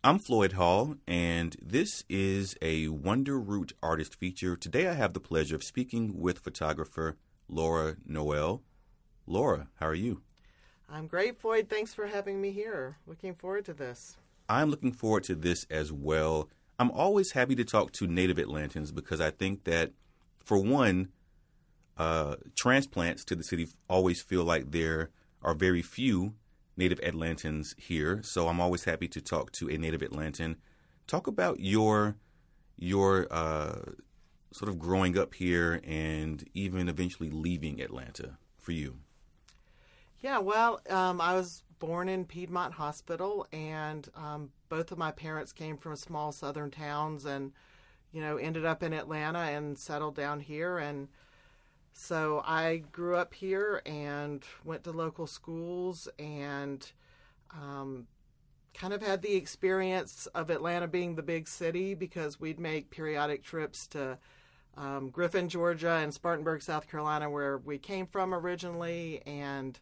I'm Floyd Hall, and this is a Wonder Root Artist feature. Today I have the pleasure of speaking with photographer Laura Noel. Laura, how are you? I'm great, Floyd. Thanks for having me here. Looking forward to this. I'm looking forward to this as well. I'm always happy to talk to native Atlantans because I think that, for one, transplants to the city always feel like there are very few native Atlantans here. So I'm always happy to talk to a native Atlantan. Talk about your sort of growing up here and even eventually leaving Atlanta for you. Yeah, well, I was born in Piedmont Hospital, and both of my parents came from small southern towns and, ended up in Atlanta and settled down here. And so I grew up here and went to local schools and kind of had the experience of Atlanta being the big city because we'd make periodic trips to Griffin, Georgia, and Spartanburg, South Carolina, where we came from originally. And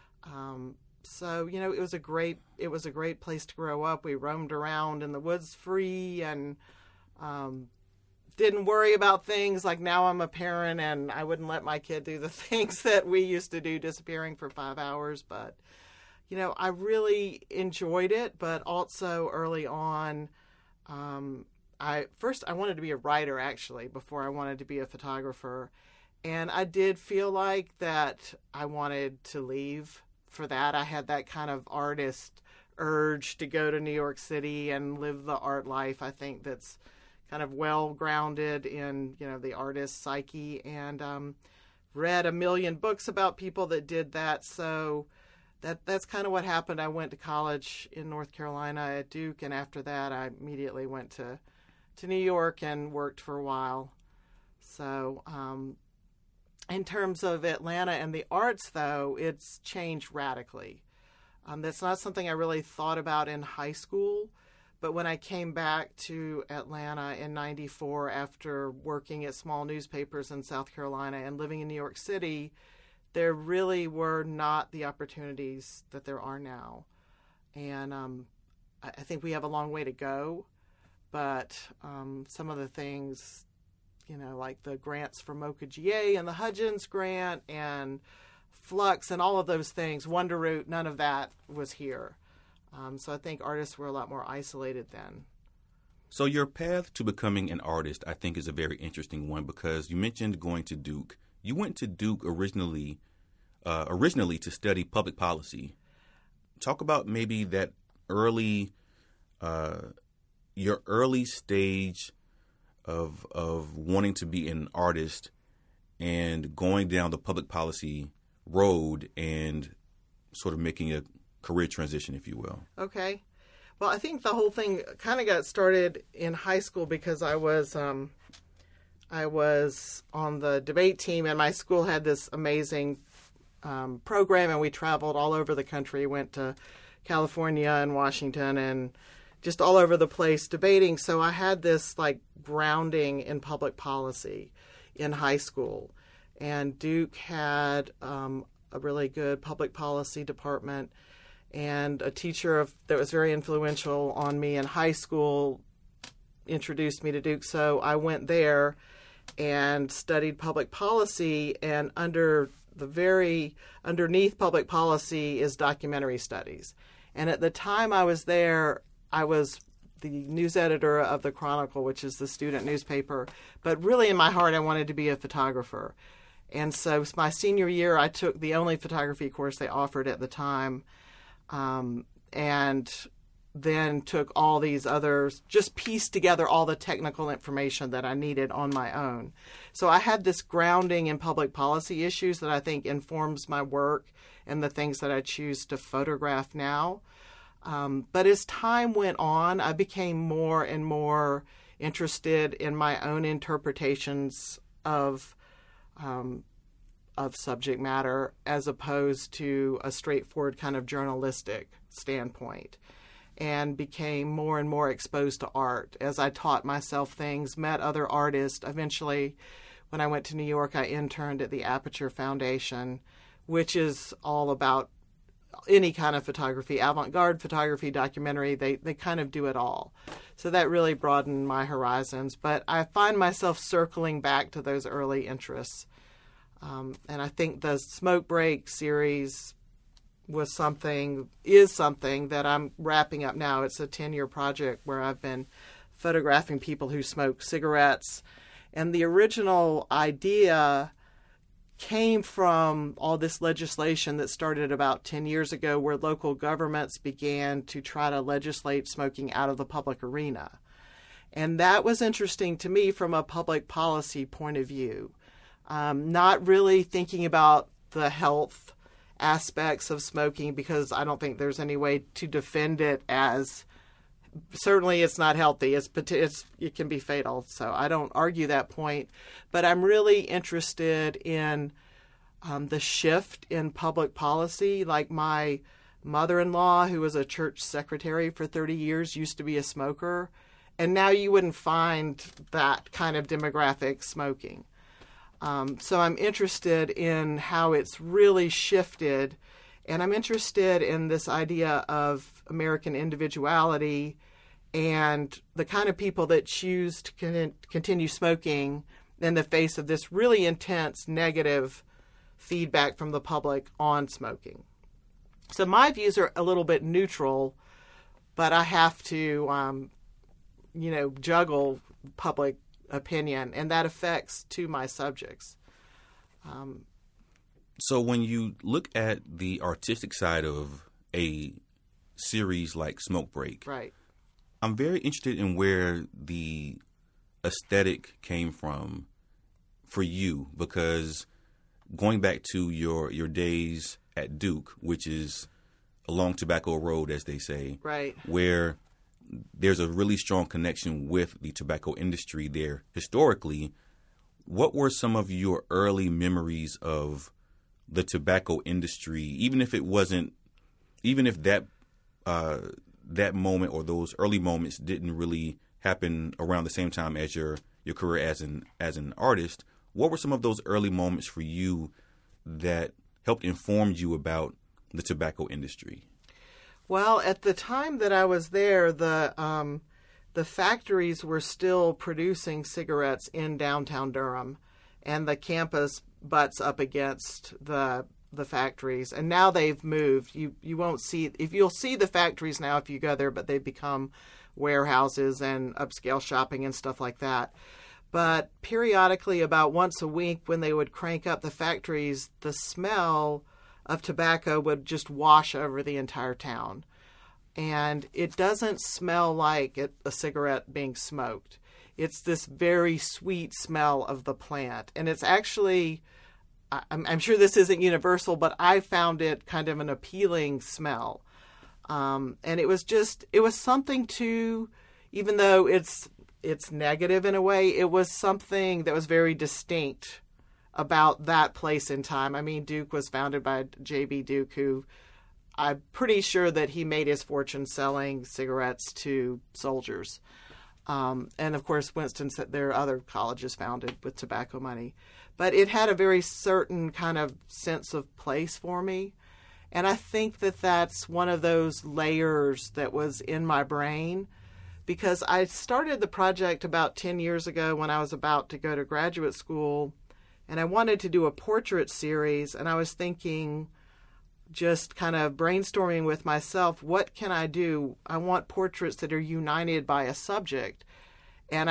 so, it was a great place to grow up. We roamed around in the woods free and didn't worry about things like now I'm a parent and I wouldn't let my kid do the things that we used to do, disappearing for 5 hours. But, I really enjoyed it. But also early on, I wanted to be a writer, actually, before I wanted to be a photographer. And I did feel like that I wanted to leave for that. I had that kind of artist urge to go to New York City and live the art life. I think that's kind of well grounded in, the artist's psyche, and read a million books about people that did that. So that's kind of what happened. I went to college in North Carolina at Duke, and after that I immediately went to New York and worked for a while. So in terms of Atlanta and the arts, though, it's changed radically. That's not something I really thought about in high school, but when I came back to Atlanta in '94 after working at small newspapers in South Carolina and living in New York City, there really were not the opportunities that there are now. And I think we have a long way to go, but some of the things, like the grants for MoCA GA and the Hudgens grant and Flux and all of those things, Wonder Root, none of that was here. So I think artists were a lot more isolated then. So your path to becoming an artist, I think, is a very interesting one because you mentioned going to Duke. You went to Duke originally to study public policy. Talk about maybe that your early stage of wanting to be an artist and going down the public policy road and sort of making a career transition, if you will. Okay. Well, I think the whole thing kind of got started in high school because I was on the debate team, and my school had this amazing program, and we traveled all over the country, went to California and Washington and just all over the place debating. So I had this grounding in public policy in high school, and Duke had a really good public policy department, and a teacher that was very influential on me in high school introduced me to Duke. So I went there and studied public policy, and underneath public policy is documentary studies. And at the time I was there, I was the news editor of the Chronicle, which is the student newspaper. But really in my heart, I wanted to be a photographer. And so my senior year, I took the only photography course they offered at the time, and then took all these others, just pieced together all the technical information that I needed on my own. So I had this grounding in public policy issues that I think informs my work and the things that I choose to photograph now. But as time went on, I became more and more interested in my own interpretations of subject matter as opposed to a straightforward kind of journalistic standpoint, and became more and more exposed to art as I taught myself things, met other artists. Eventually, when I went to New York, I interned at the Aperture Foundation, which is all about any kind of photography, avant-garde photography, documentary, they kind of do it all. So that really broadened my horizons. But I find myself circling back to those early interests. And I think the Smoke Break series is something that I'm wrapping up now. It's a 10-year project where I've been photographing people who smoke cigarettes. And the original idea came from all this legislation that started about 10 years ago, where local governments began to try to legislate smoking out of the public arena. And that was interesting to me from a public policy point of view. Not really thinking about the health aspects of smoking, because I don't think there's any way to defend it as, certainly it's not healthy. It can be fatal. So I don't argue that point. But I'm really interested in the shift in public policy. Like my mother-in-law, who was a church secretary for 30 years, used to be a smoker. And now you wouldn't find that kind of demographic smoking. So I'm interested in how it's really shifted. And I'm interested in this idea of American individuality and the kind of people that choose to continue smoking in the face of this really intense negative feedback from the public on smoking. So my views are a little bit neutral, but I have to, juggle public opinion, and that affects to my subjects. So when you look at the artistic side of a series like Smoke Break, right, I'm very interested in where the aesthetic came from for you, because going back to your days at Duke, which is along Tobacco Road, as they say, right, where there's a really strong connection with the tobacco industry there historically. What were some of your early memories of the tobacco industry, even if that moment or those early moments didn't really happen around the same time as your career as an artist? What were some of those early moments for you that helped inform you about the tobacco industry? Well, at the time that I was there, the factories were still producing cigarettes in downtown Durham, and the campus butts up against the factories. And now they've moved. You won't see, you'll see the factories now if you go there, but they've become warehouses and upscale shopping and stuff like that. But periodically, about once a week, when they would crank up the factories, the smell of tobacco would just wash over the entire town. And it doesn't smell like a cigarette being smoked. It's this very sweet smell of the plant. And it's actually, I'm sure this isn't universal, but I found it kind of an appealing smell. And it was something to, even though it's negative in a way, it was something that was very distinct about that place in time. I mean, Duke was founded by J.B. Duke, who I'm pretty sure that he made his fortune selling cigarettes to soldiers. And of course, Winston said there are other colleges founded with tobacco money. But it had a very certain kind of sense of place for me. And I think that that's one of those layers that was in my brain, because I started the project about 10 years ago when I was about to go to graduate school, and I wanted to do a portrait series, and I was thinking, just kind of brainstorming with myself, what can I do? I want portraits that are united by a subject. And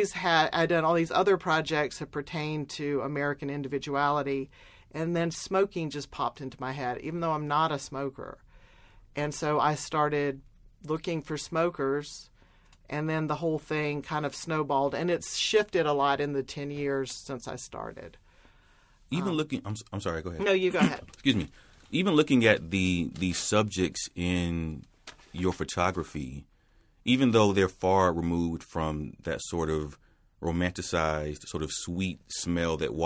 I'd done all these other projects that pertain to American individuality, and then smoking just popped into my head, even though I'm not a smoker. And so I started looking for smokers, and then the whole thing kind of snowballed, and it's shifted a lot in the 10 years since I started. Even looking, I'm sorry, go ahead. No, you go ahead. Excuse me. Even looking at the subjects in your photography, even though they're far removed from that sort of romanticized, sort of sweet smell that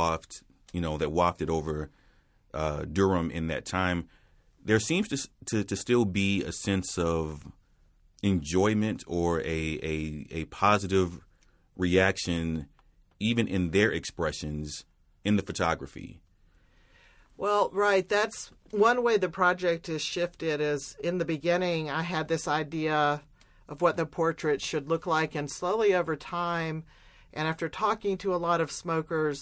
wafted over Durham in that time, there seems to still be a sense of enjoyment or a positive reaction, even in their expressions in the photography. Well, right. That's one way the project has shifted is in the beginning, I had this idea of what the portrait should look like. And slowly over time, and after talking to a lot of smokers,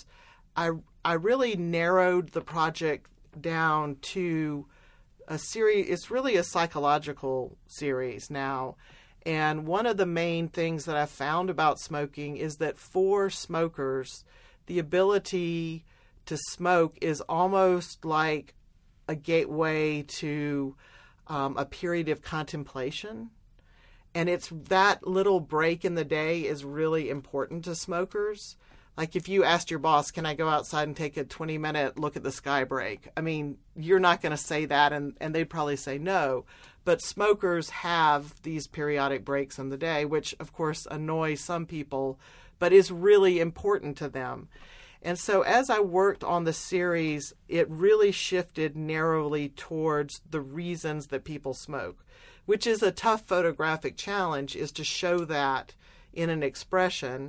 I really narrowed the project down to a series. It's really a psychological series now. And one of the main things that I've found about smoking is that for smokers, the ability to smoke is almost like a gateway to a period of contemplation. And it's that little break in the day is really important to smokers. Like if you asked your boss, can I go outside and take a 20-minute look at the sky break? I mean, you're not going to say that, and they'd probably say no. But smokers have these periodic breaks in the day, which, of course, annoy some people, but is really important to them. And so as I worked on the series, it really shifted narrowly towards the reasons that people smoke, which is a tough photographic challenge, is to show that in an expression.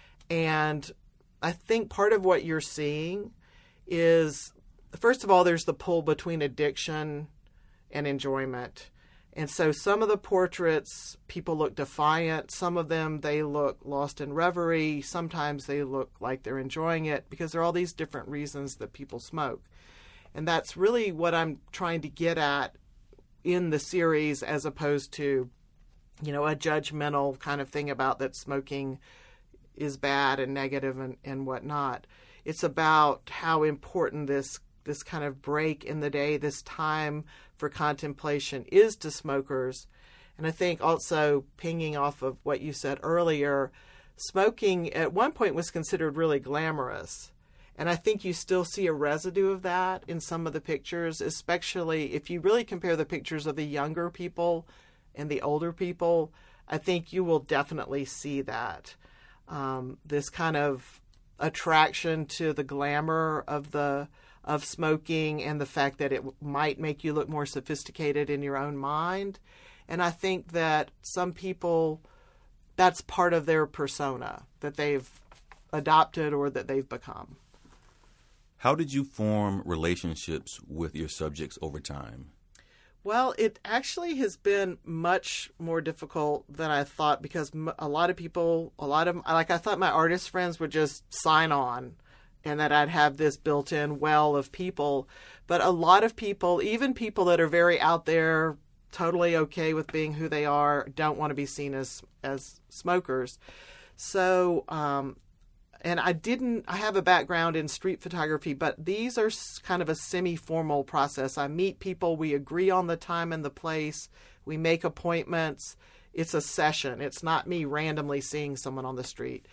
And I think part of what you're seeing is, first of all, there's the pull between addiction and enjoyment. And so some of the portraits, people look defiant. Some of them, they look lost in reverie. Sometimes they look like they're enjoying it because there are all these different reasons that people smoke. And that's really what I'm trying to get at in the series, as opposed to, a judgmental kind of thing about that smoking is bad and negative and whatnot. It's about how important this kind of break in the day, this time for contemplation is to smokers. And I think also pinging off of what you said earlier, smoking at one point was considered really glamorous. And I think you still see a residue of that in some of the pictures, especially if you really compare the pictures of the younger people and the older people. I think you will definitely see that. This kind of attraction to the glamour of smoking and the fact that it might make you look more sophisticated in your own mind. And I think that some people, that's part of their persona that they've adopted or that they've become. How did you form relationships with your subjects over time? Well, it actually has been much more difficult than I thought, because a lot of people, I thought my artist friends would just sign on and that I'd have this built-in well of people. But a lot of people, even people that are very out there, totally okay with being who they are, don't want to be seen as smokers. So, and I have a background in street photography, but these are kind of a semi-formal process. I meet people, we agree on the time and the place, we make appointments. It's a session. It's not me randomly seeing someone on the street.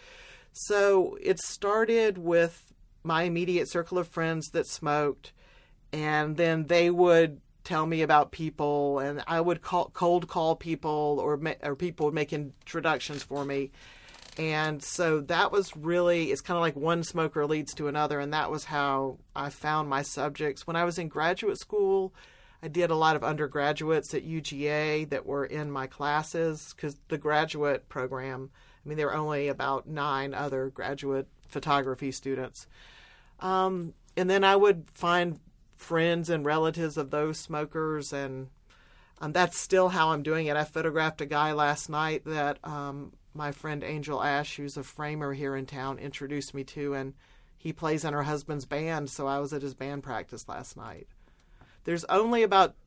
So it started with my immediate circle of friends that smoked, and then they would tell me about people, and I would cold call people, or people would make introductions for me. And so that was really, it's kind of like one smoker leads to another, and that was how I found my subjects. When I was in graduate school, I did a lot of undergraduates at UGA that were in my classes, because the graduate program, there were only about 9 other graduate photography students. And then I would find friends and relatives of those smokers, and that's still how I'm doing it. I photographed a guy last night that my friend Angel Ash, who's a framer here in town, introduced me to, and he plays in her husband's band, so I was at his band practice last night. There's only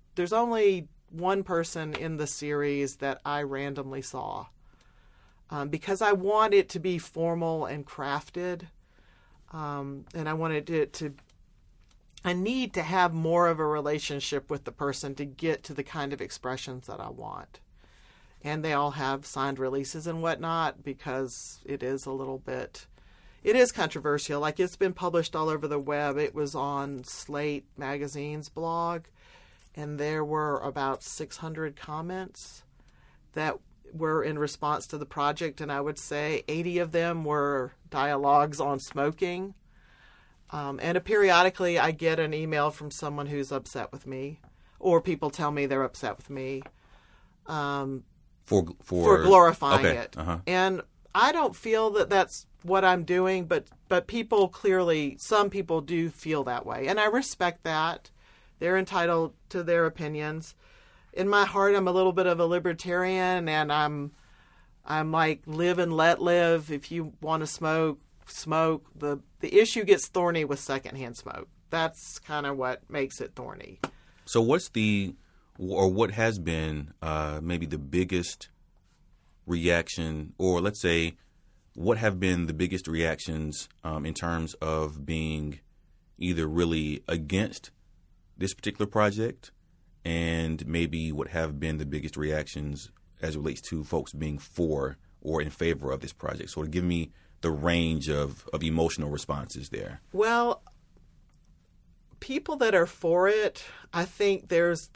one person in the series that I randomly saw, because I want it to be formal and crafted, and I wanted it to. I need to have more of a relationship with the person to get to the kind of expressions that I want. And they all have signed releases and whatnot, because it is controversial. Like, it's been published all over the web. It was on Slate Magazine's blog, and there were about 600 comments that were in response to the project, and I would say 80 of them were dialogues on smoking. And periodically I get an email from someone who's upset with me, or people tell me they're upset with me for glorifying it. Uh-huh. And I don't feel that that's what I'm doing, but people clearly, some people do feel that way, and I respect that. They're entitled to their opinions. In my heart, I'm a little bit of a libertarian, and I'm like live and let live. If you want to smoke, smoke. The issue gets thorny with secondhand smoke. That's kind of what makes it thorny. So what has been maybe the biggest reaction, or let's say, what have been the biggest reactions in terms of being either really against this particular project, and maybe what have been the biggest reactions as it relates to folks being for or in favor of this project? So give me the range of emotional responses there. Well, people that are for it, I think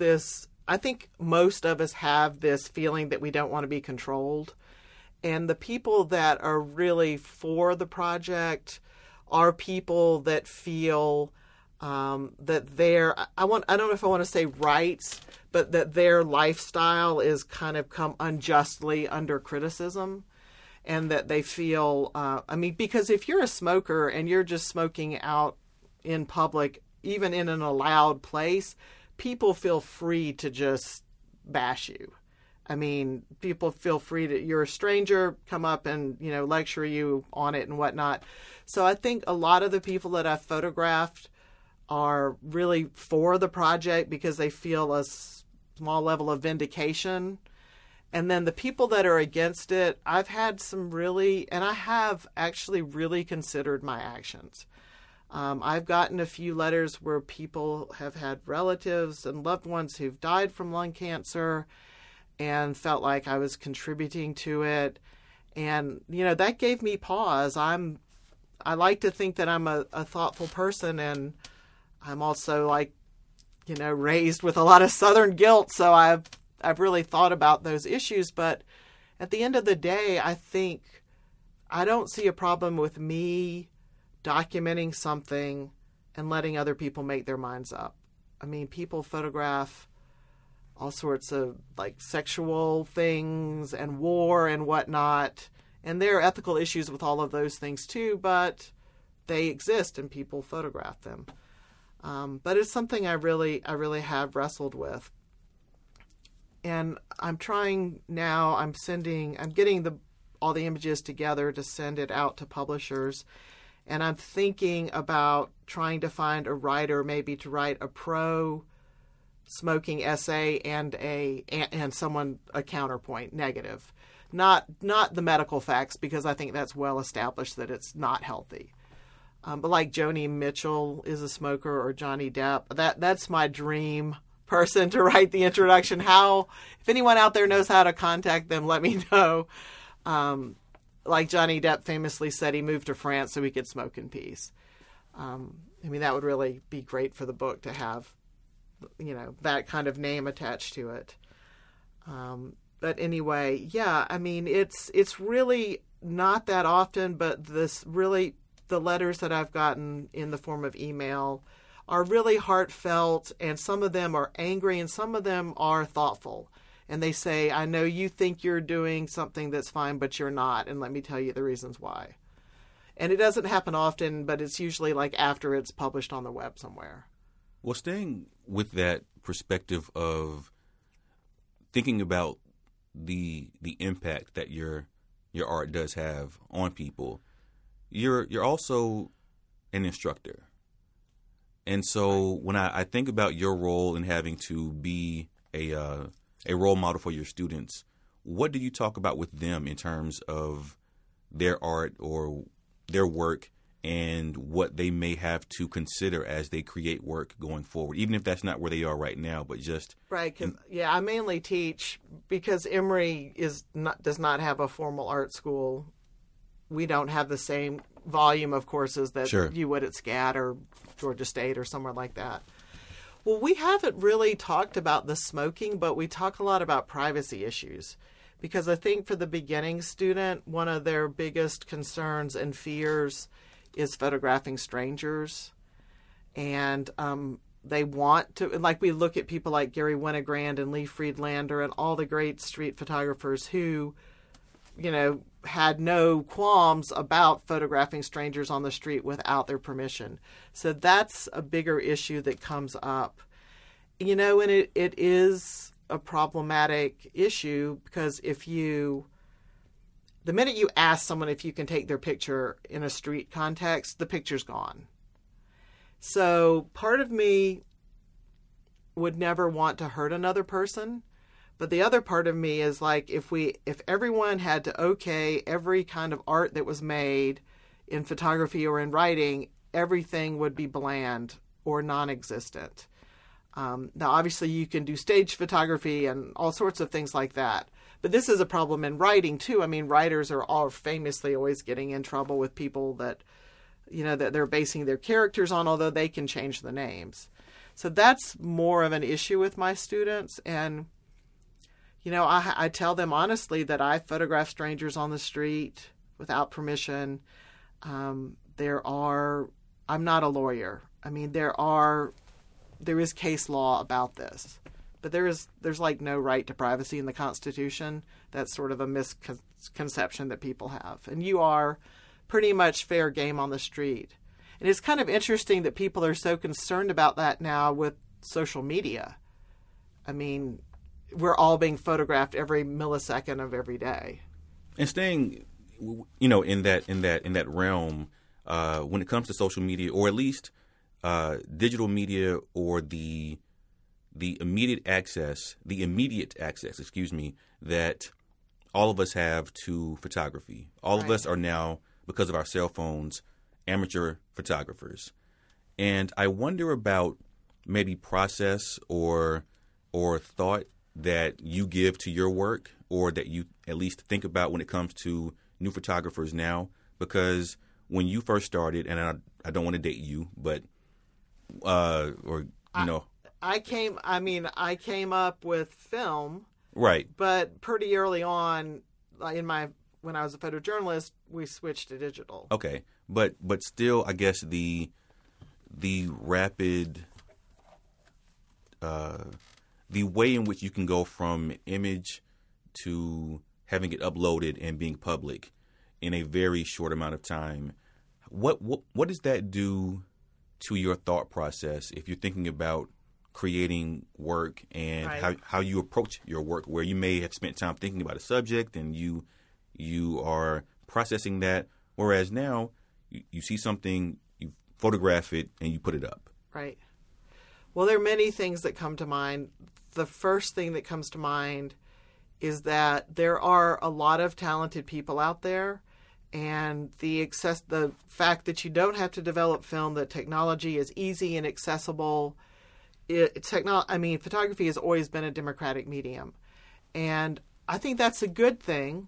most of us have this feeling that we don't want to be controlled. And the people that are really for the project are people that feel that I don't know if I want to say rights, but that their lifestyle is kind of come unjustly under criticism, and that they feel, because if you're a smoker and you're just smoking out in public, even in an allowed place, people feel free to just bash you. I mean, people feel free to, you're a stranger, come up and, lecture you on it and whatnot. So I think a lot of the people that I've photographed are really for the project because they feel a small level of vindication. And then the people that are against it, I've had and I have actually really considered my actions. I've gotten a few letters where people have had relatives and loved ones who've died from lung cancer and felt like I was contributing to it. And, that gave me pause. I like to think that I'm a thoughtful person, and I'm also raised with a lot of Southern guilt. So I've really thought about those issues. But at the end of the day, I think I don't see a problem with me documenting something and letting other people make their minds up. I mean, people photograph all sorts of sexual things and war and whatnot. And there are ethical issues with all of those things too, but they exist and people photograph them. But it's something I really have wrestled with. And I'm trying now, I'm getting all the images together to send it out to publishers. And I'm thinking about trying to find a writer maybe to write a pro-smoking essay and someone a counterpoint, negative. Not the medical facts, because I think that's well established that it's not healthy. But like Joni Mitchell is a smoker, or Johnny Depp, that's my dream person to write the introduction. If anyone out there knows how to contact them, let me know. Like Johnny Depp famously said, he moved to France so he could smoke in peace. That would really be great for the book to have, that kind of name attached to it. But anyway, yeah, it's really not that often, but the letters that I've gotten in the form of email are really heartfelt, and some of them are angry and some of them are thoughtful. And they say, I know you think you're doing something that's fine, but you're not. And let me tell you the reasons why. And it doesn't happen often, but it's usually after it's published on the web somewhere. Well, staying with that perspective of thinking about the impact that your art does have on people, you're also an instructor. And so when I think about your role in having to be a role model for your students, what do you talk about with them in terms of their art or their work and what they may have to consider as they create work going forward, even if that's not where they are right now, but just... Right, because, I mainly teach because Emory does not have a formal art school. We don't have the same volume of courses that you would at SCAD or Georgia State or somewhere like that. Well, we haven't really talked about the smoking, but we talk a lot about privacy issues. Because I think for the beginning student, one of their biggest concerns and fears is photographing strangers. And they want to, we look at people like Gary Winogrand and Lee Friedlander and all the great street photographers who had no qualms about photographing strangers on the street without their permission. So that's a bigger issue that comes up. And it is a problematic issue because the minute you ask someone if you can take their picture in a street context, the picture's gone. So part of me would never want to hurt another person. But the other part of me is like, if everyone had to okay every kind of art that was made in photography or in writing, everything would be bland or non-existent. Now, obviously, you can do stage photography and all sorts of things like that. But this is a problem in writing, too. I mean, writers are all famously always getting in trouble with people that, that they're basing their characters on, although they can change the names. So that's more of an issue with my students. And I tell them honestly that I photograph strangers on the street without permission. I'm not a lawyer. I mean, there is case law about this, but there's like no right to privacy in the Constitution. That's sort of a misconception that people have. And you are pretty much fair game on the street. And it's kind of interesting that people are so concerned about that now with social media. I mean, we're all being photographed every millisecond of every day. And staying, in that realm, when it comes to social media, or at least digital media, or the immediate access, that all of us have to photography. All of us are now, because of our cell phones, amateur photographers. And I wonder about maybe process or thought that you give to your work, or that you at least think about when it comes to new photographers now. Because when you first started, and I don't want to date you, but I came up with film, right? But pretty early on, when I was a photojournalist, we switched to digital. Okay, but still, I guess the rapid. The way in which you can go from image to having it uploaded and being public in a very short amount of time, what does that do to your thought process if you're thinking about creating work and how you approach your work, where you may have spent time thinking about a subject and you are processing that, whereas now you see something, you photograph it, and you put it up? Right. Well, there are many things that come to mind. The first thing that comes to mind is that there are a lot of talented people out there, and the fact that you don't have to develop film, that technology is easy and accessible. Photography has always been a democratic medium, and I think that's a good thing.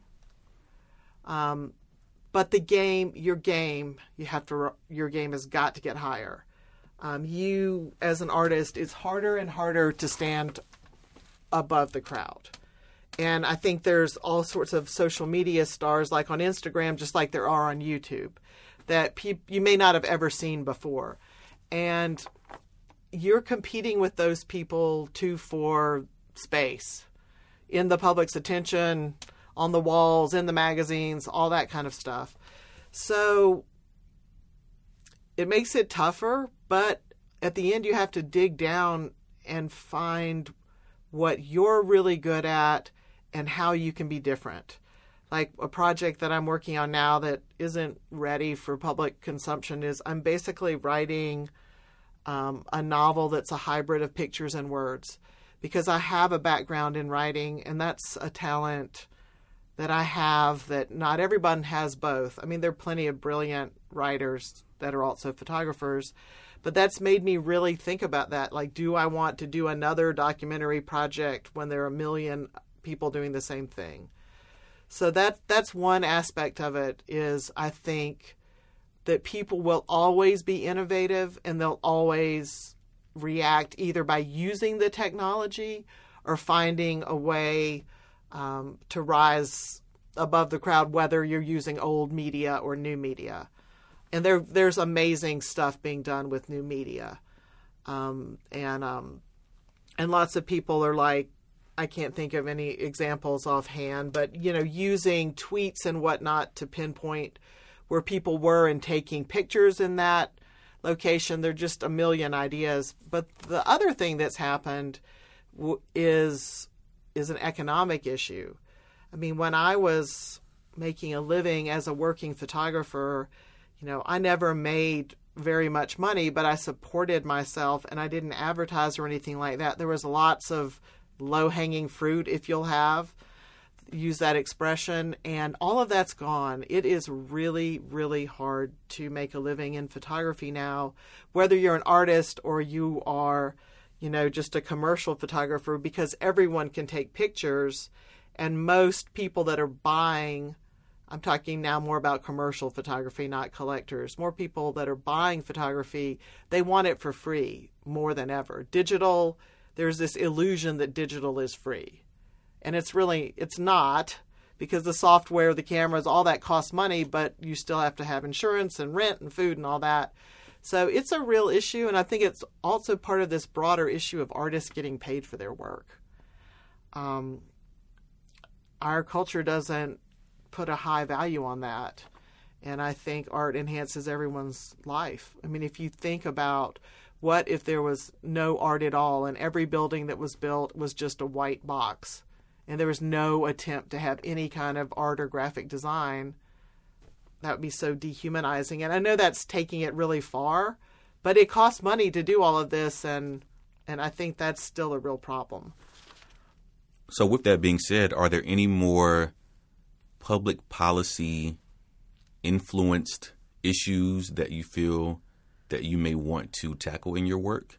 But your game has got to get higher. You, as an artist, it's harder and harder to stand above the crowd. And I think there's all sorts of social media stars, like on Instagram, just like there are on YouTube, that you may not have ever seen before. And you're competing with those people, too, for space in the public's attention, on the walls, in the magazines, all that kind of stuff. So it makes it tougher, but at the end you have to dig down and find what you're really good at and how you can be different. Like a project that I'm working on now that isn't ready for public consumption is I'm basically writing a novel that's a hybrid of pictures and words, because I have a background in writing, and that's a talent that I have that not everyone has both. I mean, there are plenty of brilliant writers that are also photographers, but that's made me really think about that. Like, do I want to do another documentary project when there are a million people doing the same thing? So that's one aspect of it, is I think that people will always be innovative, and they'll always react either by using the technology or finding a way to rise above the crowd, whether you're using old media or new media. And there's amazing stuff being done with new media. And lots of people are like, I can't think of any examples offhand, but, using tweets and whatnot to pinpoint where people were and taking pictures in that location. There are just a million ideas. But the other thing that's happened is an economic issue. I mean, when I was making a living as a working photographer, I never made very much money, but I supported myself and I didn't advertise or anything like that. There was lots of low-hanging fruit, if you'll use that expression, and all of that's gone. It is really, really hard to make a living in photography now, whether you're an artist or you are, just a commercial photographer, because everyone can take pictures, and most people that are buying, I'm talking now more about commercial photography, not collectors. More people that are buying photography, they want it for free more than ever. Digital, there's this illusion that digital is free. And it's not, because the software, the cameras, all that costs money, but you still have to have insurance and rent and food and all that. So it's a real issue, and I think it's also part of this broader issue of artists getting paid for their work. Our culture doesn't put a high value on that, and I think art enhances everyone's life. I mean, if you think about what if there was no art at all and every building that was built was just a white box and there was no attempt to have any kind of art or graphic design, that would be so dehumanizing. And I know that's taking it really far, but it costs money to do all of this, and I think that's still a real problem. So with that being said, are there any more public policy influenced issues that you feel that you may want to tackle in your work?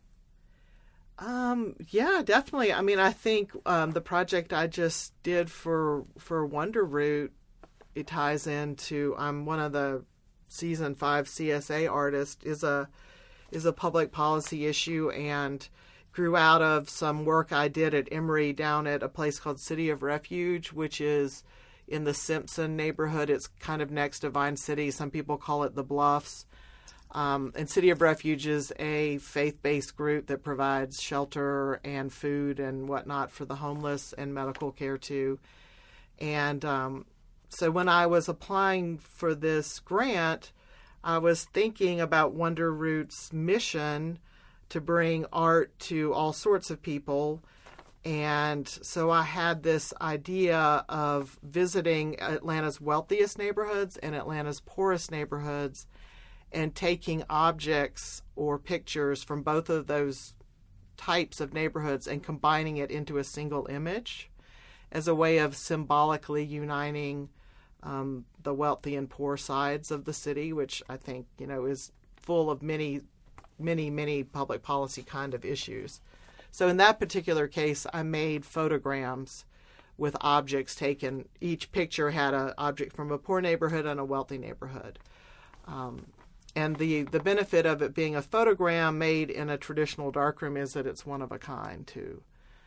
Yeah, definitely. I mean, I think the project I just did for Wonder Root, it ties into, I'm one of the season 5 CSA artists, is a public policy issue, and grew out of some work I did at Emory down at a place called City of Refuge, which is in the Simpson neighborhood. It's kind of next to Vine City. Some people call it the Bluffs. And City of Refuge is a faith-based group that provides shelter and food and whatnot for the homeless and medical care too. And so when I was applying for this grant, I was thinking about Wonder Root's mission to bring art to all sorts of people. And so I had this idea of visiting Atlanta's wealthiest neighborhoods and Atlanta's poorest neighborhoods and taking objects or pictures from both of those types of neighborhoods and combining it into a single image as a way of symbolically uniting the wealthy and poor sides of the city, which I think, is full of many, many, many public policy kind of issues. So in that particular case, I made photograms with objects taken. Each picture had an object from a poor neighborhood and a wealthy neighborhood. And the benefit of it being a photogram made in a traditional darkroom is that it's one of a kind too.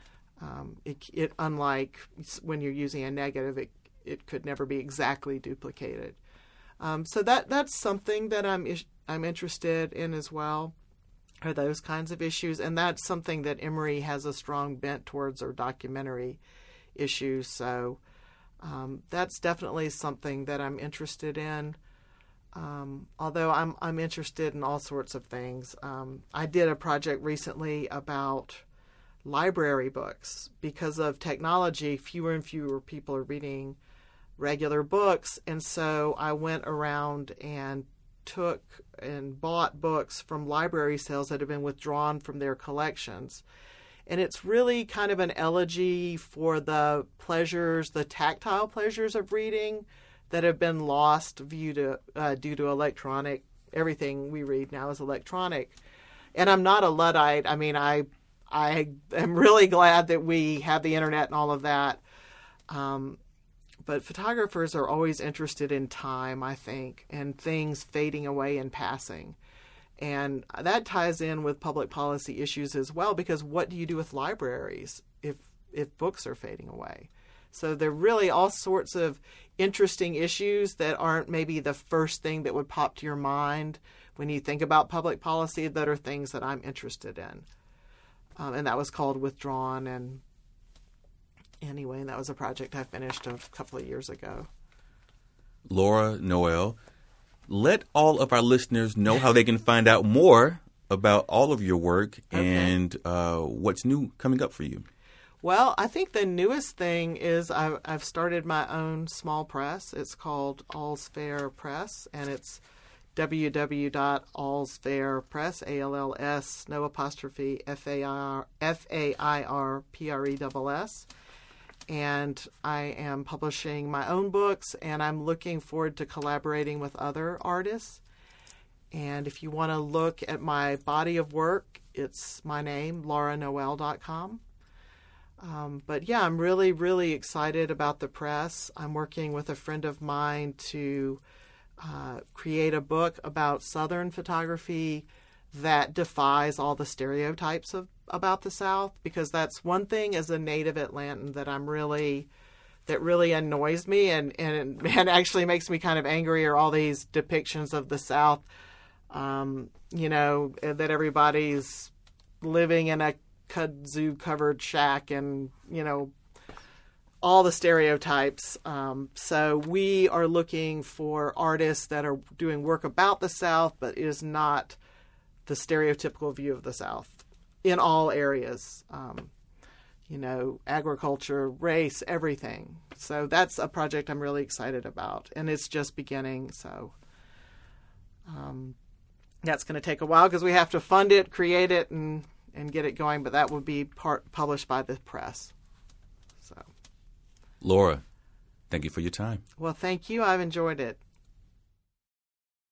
It unlike when you're using a negative, it could never be exactly duplicated. So that's something that I'm interested in as well, are those kinds of issues, and that's something that Emory has a strong bent towards, or documentary issues. So that's definitely something that I'm interested in. Although I'm interested in all sorts of things. I did a project recently about library books. Because of technology, fewer and fewer people are reading regular books, and so I went around and took and bought books from library sales that have been withdrawn from their collections. And it's really kind of an elegy for the pleasures, the tactile pleasures of reading that have been lost due to electronic. Everything we read now is electronic. And I'm not a Luddite. I mean, I am really glad that we have the internet and all of that. But photographers are always interested in time, I think, and things fading away and passing. And that ties in with public policy issues as well, because what do you do with libraries if books are fading away? So there are really all sorts of interesting issues that aren't maybe the first thing that would pop to your mind when you think about public policy, that are things that I'm interested in. And that was called Withdrawn, and anyway, that was a project I finished a couple of years ago. Laura Noel, let all of our listeners know how they can find out more about all of your work and what's new coming up for you. Well, I think the newest thing is I've started my own small press. It's called All's Fair Press, and it's www.allsfairpress, ALLS, no apostrophe, FAIRPRESS. And I am publishing my own books, and I'm looking forward to collaborating with other artists. And if you want to look at my body of work, it's my name, lauranoel.com. But yeah, I'm really, really excited about the press. I'm working with a friend of mine to create a book about Southern photography that defies all the stereotypes about the South, because that's one thing as a native Atlantan that really annoys me and actually makes me kind of angry, are all these depictions of the South, that everybody's living in a kudzu covered shack and, all the stereotypes. So we are looking for artists that are doing work about the South, but is not the stereotypical view of the South in all areas, agriculture, race, everything. So that's a project I'm really excited about, and it's just beginning. So that's going to take a while because we have to fund it, create it, and get it going. But that would be published by the press. So, Laura, thank you for your time. Well, thank you. I've enjoyed it.